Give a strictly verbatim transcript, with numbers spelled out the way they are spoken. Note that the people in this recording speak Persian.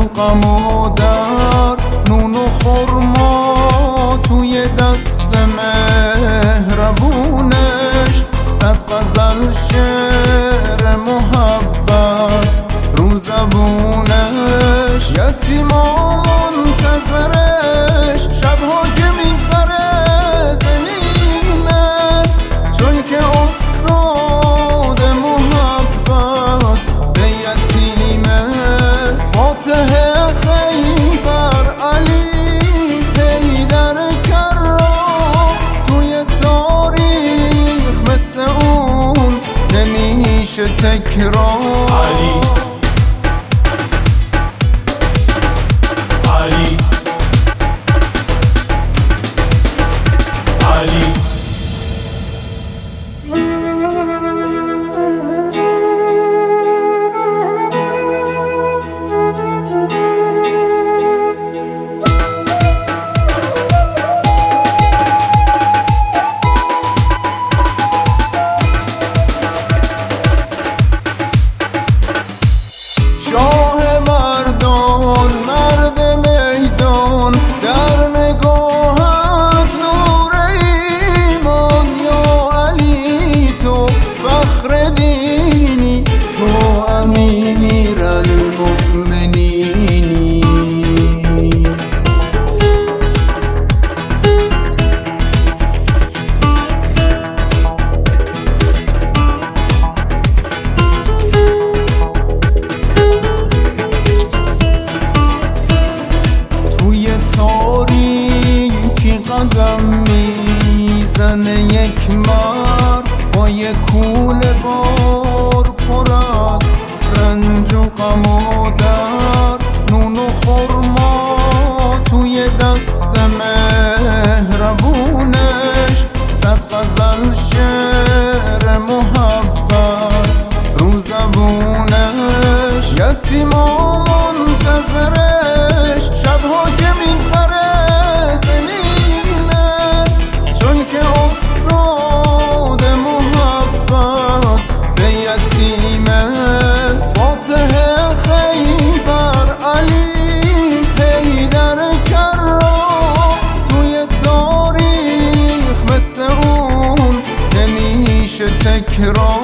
و غم و درد، نون و خرما توی دست مهربونش، صد غزل شعر محبت رو زبونش. یتیم و منتظرش شبها که میگذره زمینه، چون که افتاد محبت به یتیمه. فاتح خیبر علی حیدر کرام، توی تاریخ مثل اون نمیشه تکرار. علی علی علی شاه مردان، مرد میدان، در نگاهت نور ایمان. یا علی تو فخر دینی، تو امیر المؤمنینی. توی تاریکی قدم میزنه یک مرد، با یک کوله بار پر از رنج و غم و درد، نون و خرما توی دست مهربونش، صد غزل شعر محبت رو زبونش. یتیم و منتظرش شبها که میگذره زمینه، چون که افتاد محبت به یتیمه. فاتح خیبر علی حیدر کرام، توی تاریخ مثل اون نمیشه تکرار.